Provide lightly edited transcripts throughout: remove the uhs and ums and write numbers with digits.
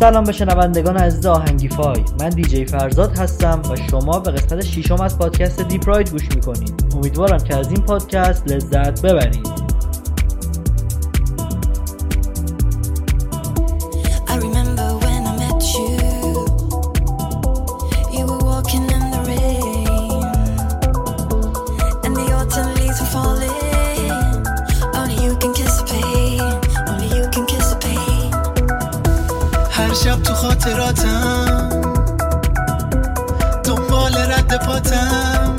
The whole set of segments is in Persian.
سلام به شنوندگان عزیز آهنگی فای. من دیجی فرزاد هستم و شما به قسمت 6 از پادکست دیپ راید گوش میکنید. امیدوارم که از این پادکست لذت ببرید. شب تو خاطراتم دنبال رد پاتم،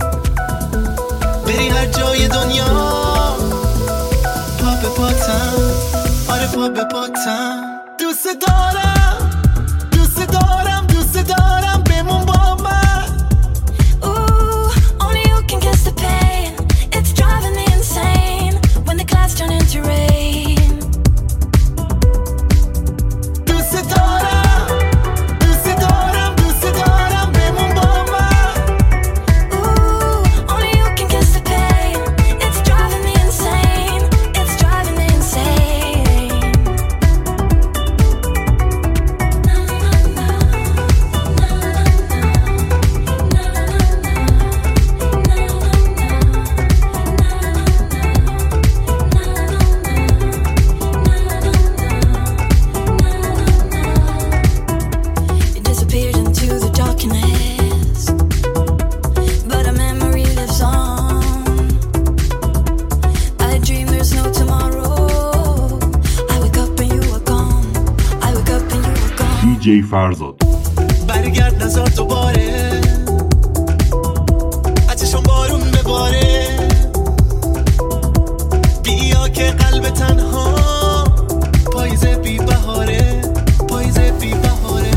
بری هر جای دنیا پا به پاتم، آره پا به پاتم. دوست دارم دوست دارم دوست دارم بمون با من. Only you can kiss the pain. It's driving me insane when the clouds turn into rain. دیجی فرزاد برگرد نزار دوباره، ازشون بارون بباره، بیا که قلب تنها پاییز بی بهاره، پاییز بی بهاره.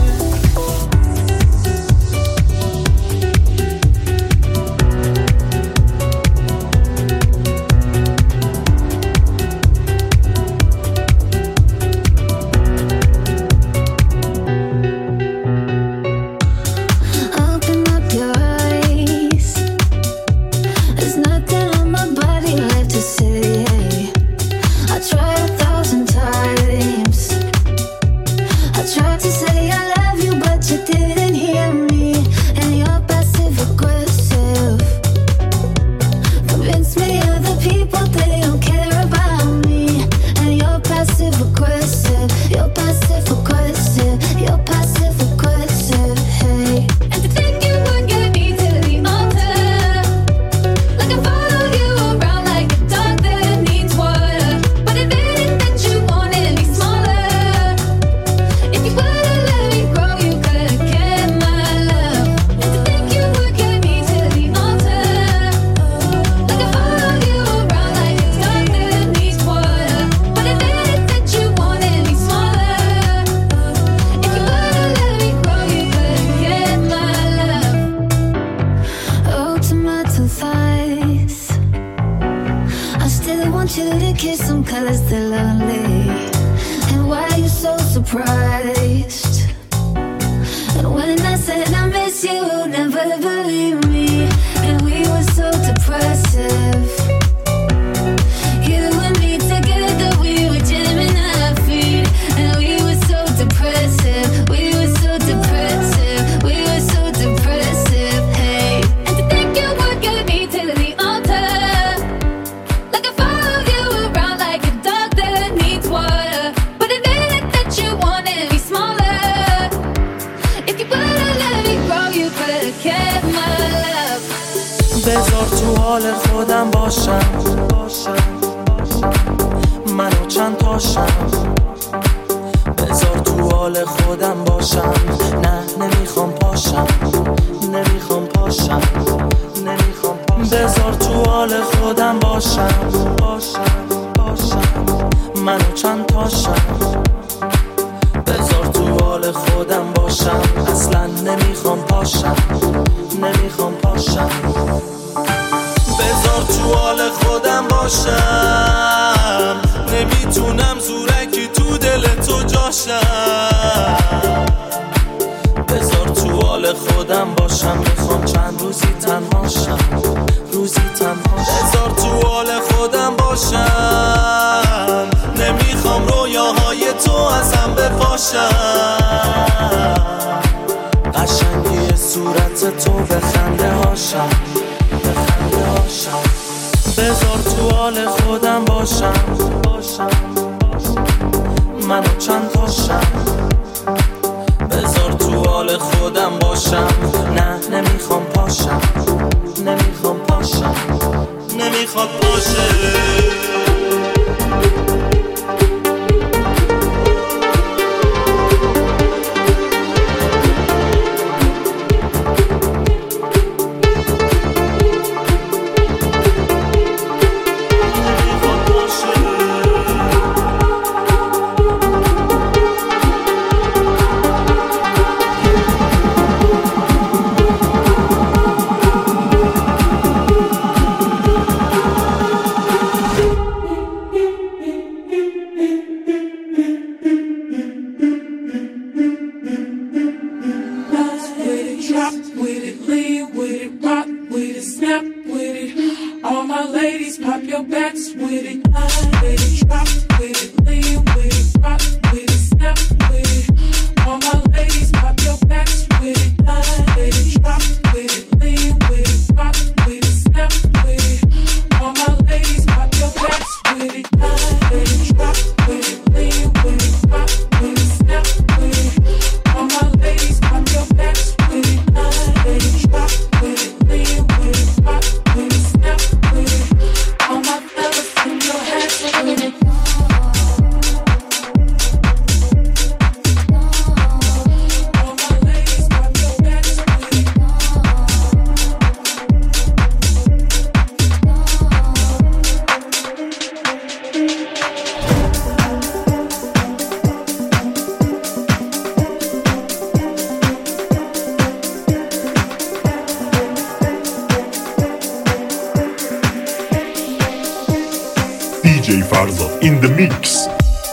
بذار تو حال خودم باشم، منو چند تاشم. بذار تو حال خودم باشم، نه نمیخوام پاشم، نمیخوام پاشم، نمیخوام پاشم. بذار تو حال خودم باشم، منو چند تاشم. بذار تو حال خودم باشم، اصلا نمیخوام پاشم، نمیخوام پاشم. بذار تو حال خودم باشم، نمیتونم زورکی تو دل تو جاشم. بذار تو حال خودم باشم، میخوام چند روزی تنهاشم، روزی تنهاشم. بذار تو حال خودم باشم، نمیخوام رویاهای تو ازم بپاشم. باشم بخنده باشم بذار تو حال خودم باشم منو چند تاشم بذار تو حال خودم باشم نه نمیخوام پاشم نمیخوام پاشم نمیخوام پاشم DJ Farzad in the mix.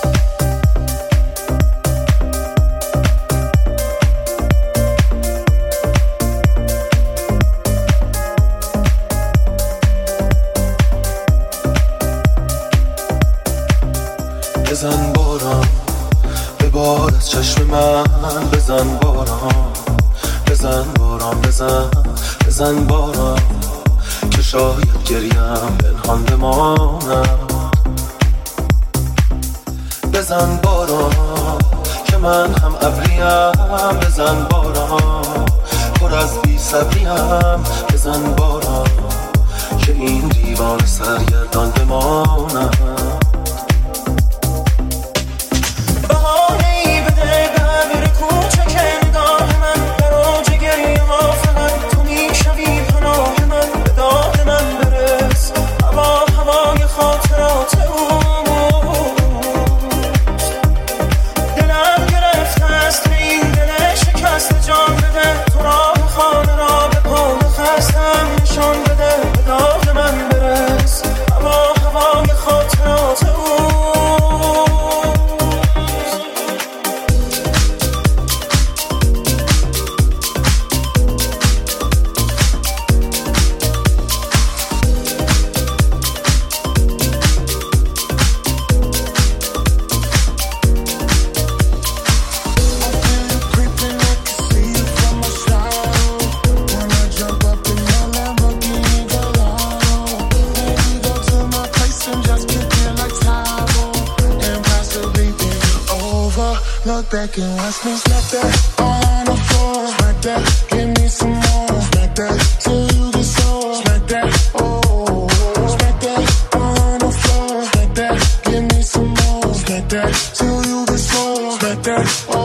بزن باران به بار از چشم من بزن باران بزن باران بزن باران که شاید گریم پنهان بماند بزن باران که من هم ابریم بزن باران پر از بی صبریم بزن باران که این دیوان سرگردان بماند Look back and watch me smack that all on the floor. Smack that, give me some more. Smack that till you get sore. Smack that, oh. Smack that all on the floor. Smack that, give me some more. Smack that till you get sore. Smack that, oh.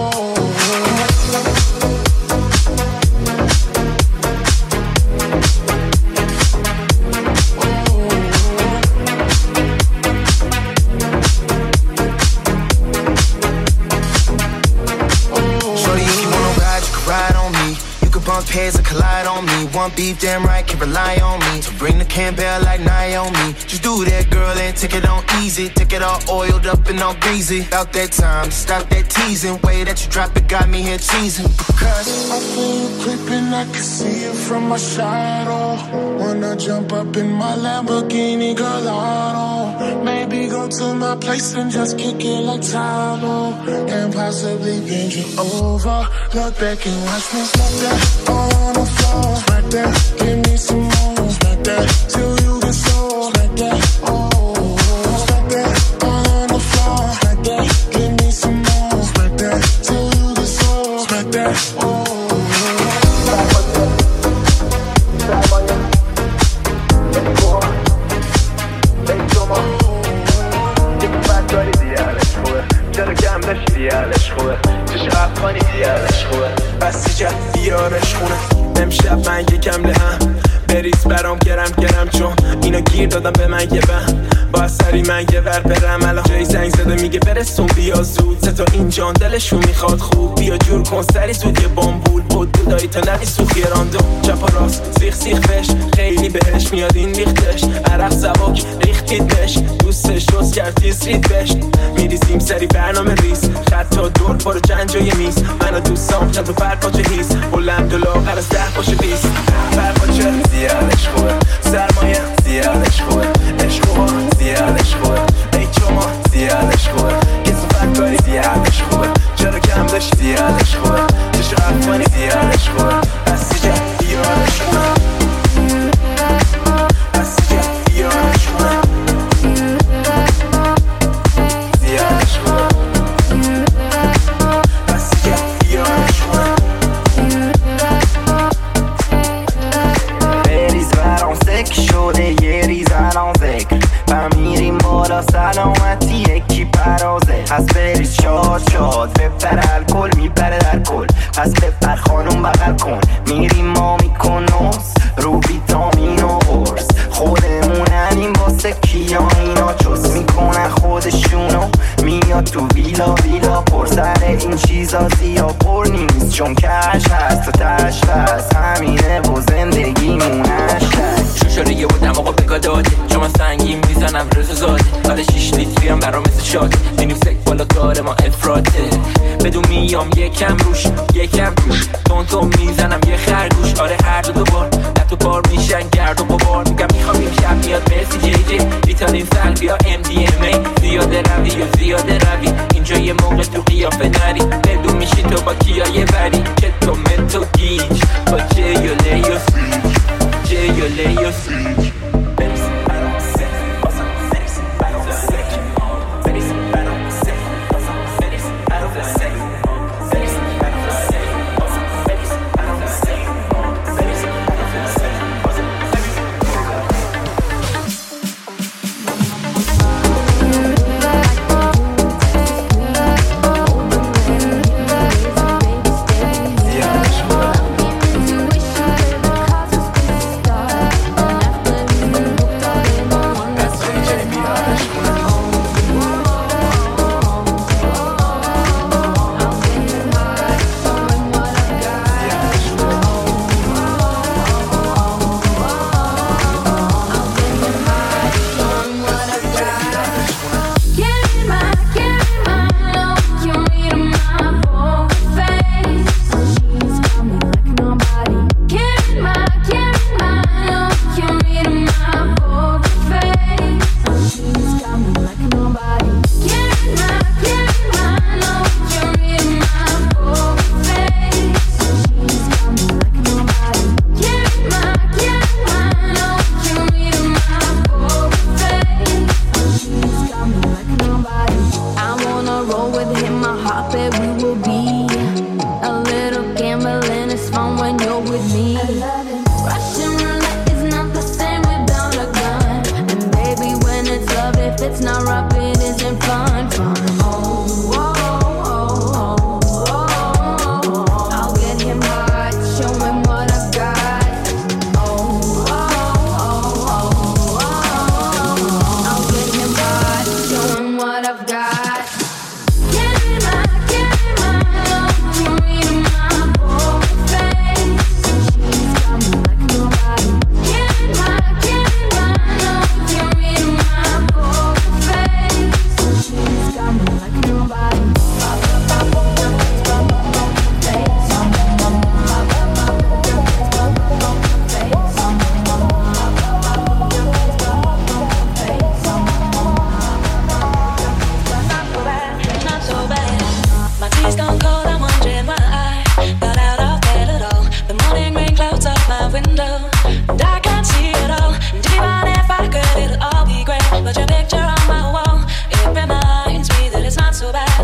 Pairs and collide on me. One beef, damn right, can rely on me to bring the Campbell like Naomi. Just do that, girl, and take it on easy. Take it all oiled up and all greasy. About that time, stop that teasing. Way that you drop it got me here teasing. Because I feel you creeping, I can see it from my shadow. Wanna jump up in my Lamborghini Gallardo. Maybe go to my place and just kick it like Tybo. And possibly bend you over. Look back and watch me smack that. all on the floor. Smack that, give me some more. Smack that till you get sore. Smack that, oh. Smack that all on the floor. Smack that, give me some more. Smack that till you get sore. Smack that, oh. امشب من یکم لهم بریز برام گرم چون اینا گیر دادم به من یه بهم با سری من یه ور برم الان جای زنگ زده میگه برسون بیا زود تا اینجان دلشون میخواد خوب بیا جور کن سری زود یه بامبول بود بودایی تا نری سوخی راندو چپ و راست سیخ بش خیلی بهش میاد این ریختش عرق زواک ریختید بش دوستش روز کرد تیزرید بش میریزیم سری برنامه ریز خطا دور برو جنجای میز منو دوستام چند رو فرقاچه هیز بلند و لاغر از 10 باشه 20 فرقاچه زیادش خوبه سرمایه زیادش خوبه عشقوها زیادش خوبه ای چما زیادش خوبه کسو فکاری زیادش خوبه چرا کم داشت زیادش خوبه چشو افغانی زیادش خوبه بستی جا بیارش خوبه بستی جا بیارش خوبه زیادش خوبه بستی جا بیارش خوبه بریز برام سک شده یه ریز الان ذکر و میریم بالا سلامتی یکی پرازه پس بریز شاد بپر الکل میپره در کل پس بپر خانم بغل کن میریم ما میکن نوز رو ویتامین و قرص خودموننیم واسه کیا اینا چوس میکنن خودشونو میاد تو ویلا پر سر این چیزا زیا پر نیست چون کش هست و تش هست همینه و زندگیمونش شوشوریه بودم آقا بگا داده چون من سنگیم میزنم رزو زاده حالا 6 لیتری هم برام مثل شاده میریم سک بالا کار ما افراده بدون میام یکم روش یکم توش تون میزنم یه خرگوش آره هر دو بار نه تو بار میشن گرد و بابار میگم میخوام این شب میاد مرسی جی ریتالین سلبیا MDMA زیاده روی اینجا یه موقع تو قیافه نری بدون میشی تو با کیایه بری که تو متو گیج با جیو لیو سیج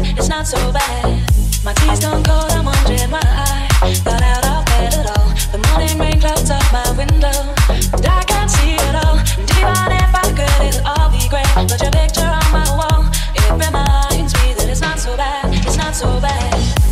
bad, it's not so bad. My tea's gone cold, I'm wondering why I got out of bed at all. The morning rain clouds up my window, and I can't see it all. And even if I could, it'll all be great. But your picture on my wall, it reminds me that it's not so bad, it's not so bad.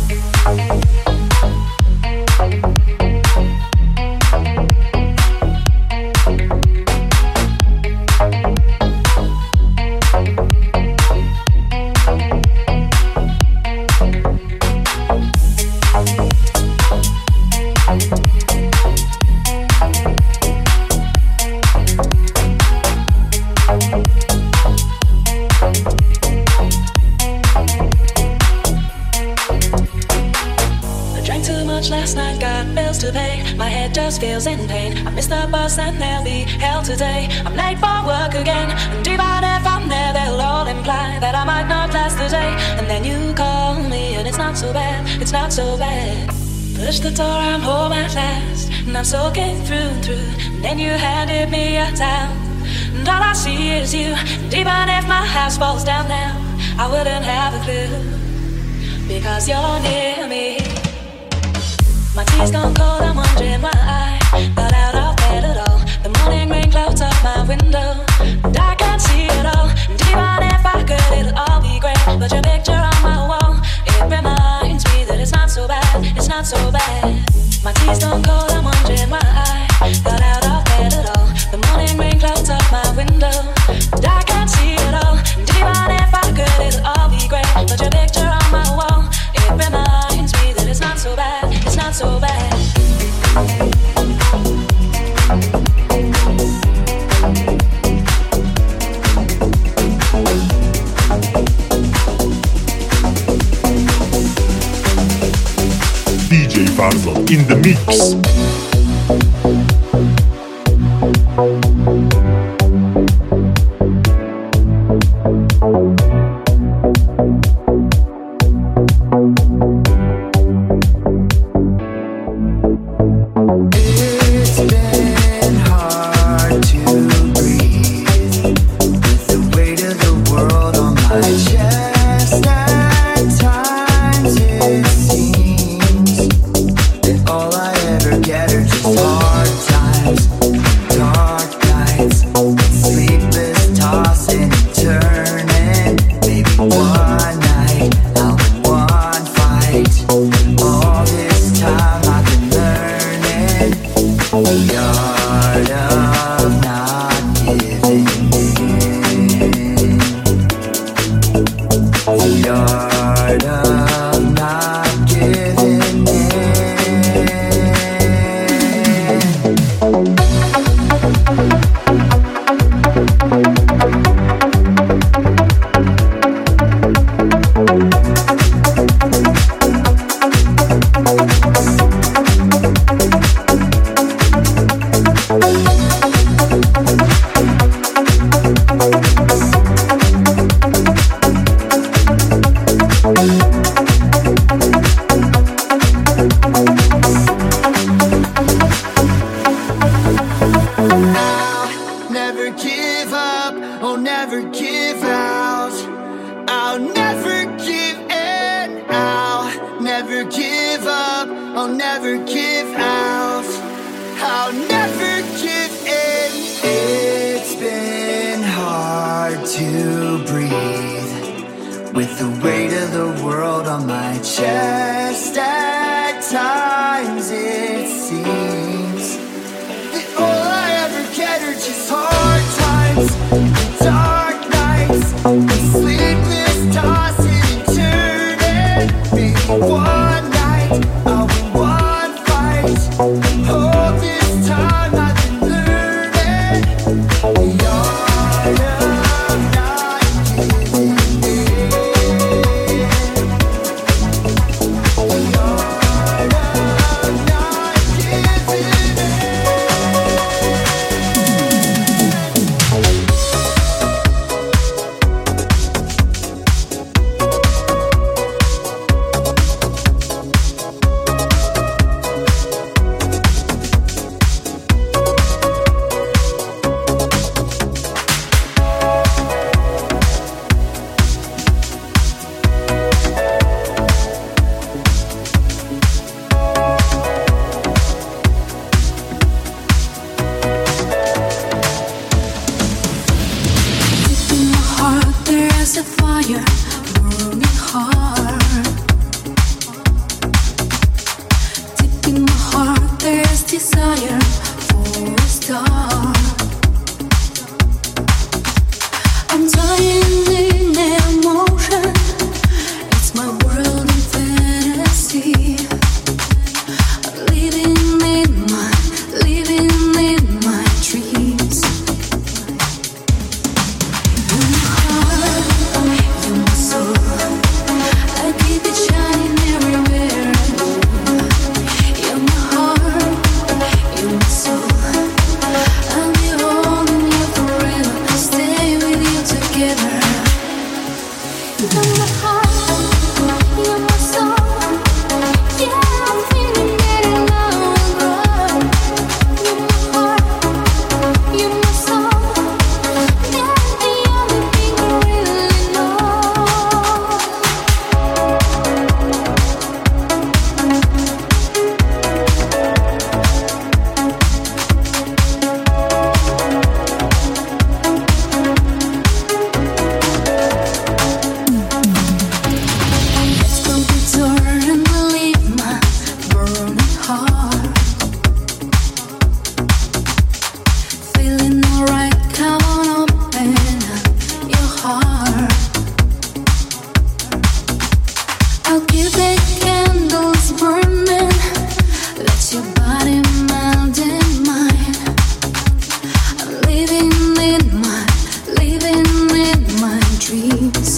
Last night got bills to pay, my head just feels in pain. I missed the bus and there'll be hell today. I'm late for work again, and even if I'm there, they'll all imply that I might not last the day. And then you call me and it's not so bad, it's not so bad. Push the door, I'm home at last, and I'm soaking through and through. And then you handed me a towel, and all I see is you. And even if my house falls down now, I wouldn't have a clue, because you're near me. My tea's gone cold, I'm wondering why I got out of bed at all. The morning rain clouds up my window, and I can't see it all. And even if I could, it'll all be great. But your picture on my wall, it reminds me that it's not so bad, it's not so bad. My tea's gone cold, I'm wondering why I got out of bed at all. The morning rain clouds up my window, and I can't see it all. And even if I could, it'll all be great. But your picture on my wall, it reminds me that it's not so bad, it's not so bad. DJ Farzad in the mix. Oh, keep the candles burning, let your body melt in mine. I'm living in my dreams.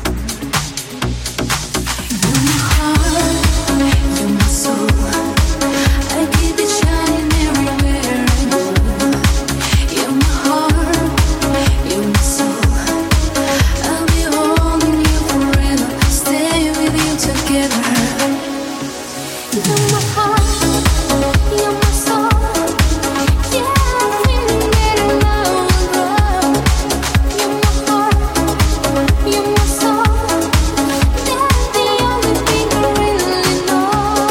You're my heart, you're my soul. I keep it shining everywhere I go. You're my heart, you're my soul. I'll be holding you forever, stay with you together. You're my heart, you're my soul. Yeah, I'm feeling it in love, girl. You're my heart, you're my soul. That's the only thing I really know.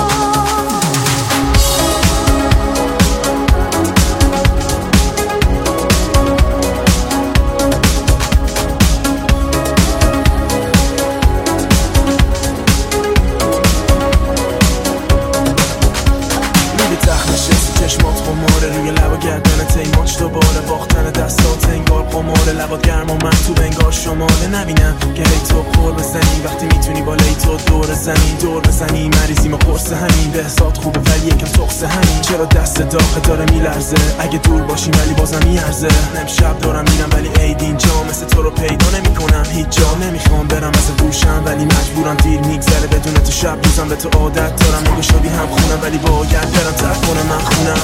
میری تخت نشستی چشمات خماره روی لب و گردنت ای ماچ دوباره باختن دستات انگار قماره لبات گرم و من تو بنگار شماله نبینم که هی تو پر بزنی وقتی میتونی بالای تو دور زمین دور بزنی مریضیم و قرص همین بهزاد خوبه ولی یکم تقص همین چرا دست داغه داره میلرزه اگه دور باشیم ولی بازم میارزه امشب دارم میرم ولی عید اینجا مثل تو رو پیدا نمیکنم هیچ جا نمیخوام برم از دوشم ولی مجبورم دیر میگذره بدون تو شب روزم به تو عادت دارم نگو شدی هم خونم ولی باید برم ترک کنم من خونم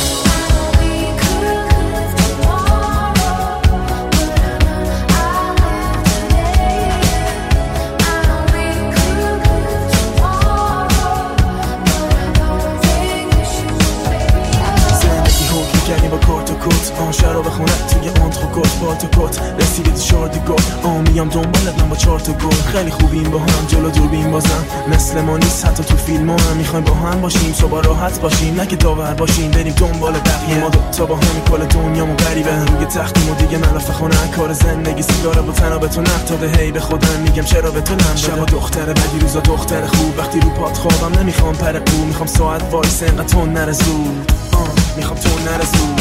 کردیم با کارت و کت شراب خونت توی آنتروکوت پالت و کت رسیدی تو شاردی گفت میام دنبالت من با 4 تا گل خیلی خوبیم با هم جلو دوربین بازم مثل ما نیست حتی تو فیلم هم میخوایم با هم باشیم صبح راحت باشیم نه که داور باشیم بریم دنبال بقیه ما دوتا با هم کل دنیامو غریبه روی تختیم و دیگه ملافه خونه کار زندگی سیگاره با تنها به تو نفتاده هی به خودم میگم چرا به تو لم شبا دختره بدی روزا دختر خوب وقتی رو پات خوابم نمیخوام پر قو میخوام ساعت وایس انقدر تو نره زود میخوام تو نره زود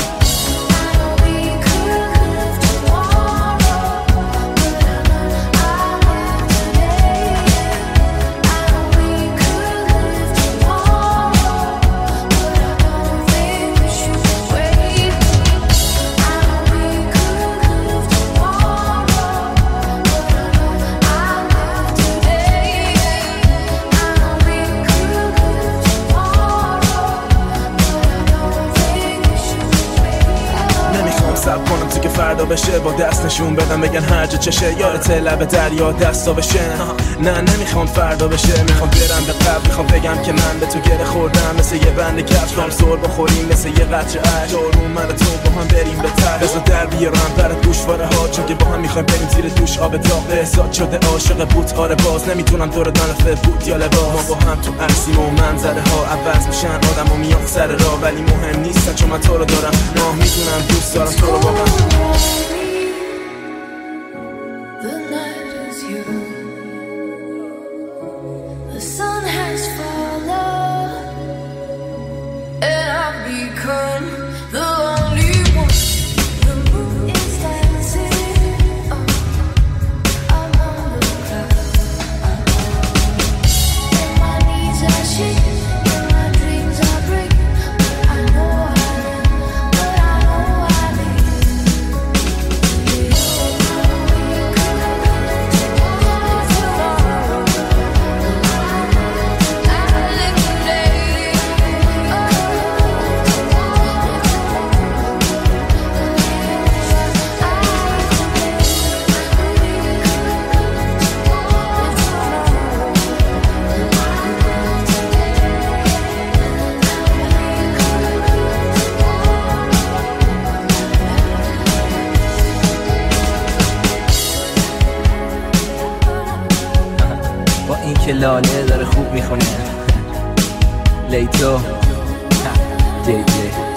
کنم تو که فردا بشه با دست نشون بدم بگن هر جا چشه یارت لب دریا دستا بشه نه نمیخوام فردا بشه میخوام برم به قبل میخوام بگم که من به تو گره خوردم مثل یه بند کفش رام سر بخوریم مثل یه قطره عشق دارون من تو با هم بریم به ته بذار در بیارم برات گوشواره ها چون که با هم میخوایم بریم زیر دوش آب داغ احساس شده عاشق بوت آره باز نمیتونم دور دانفه بوت یا لباس ما با هم تو عکسیم و منظره ها عوض میشن آدم و میان سر راه ولی مهم نیست چون من تو رو دارم نه میدونم دوست دارم تو رو واقعا The night is young. The sun has fallen, and I've become the only one. The moon is dancing among the clouds, and my knees are shaking, and my dreams are breaking. I know I am, but I know I need. با این که لاله داره خوب میخونه لیتو جی جی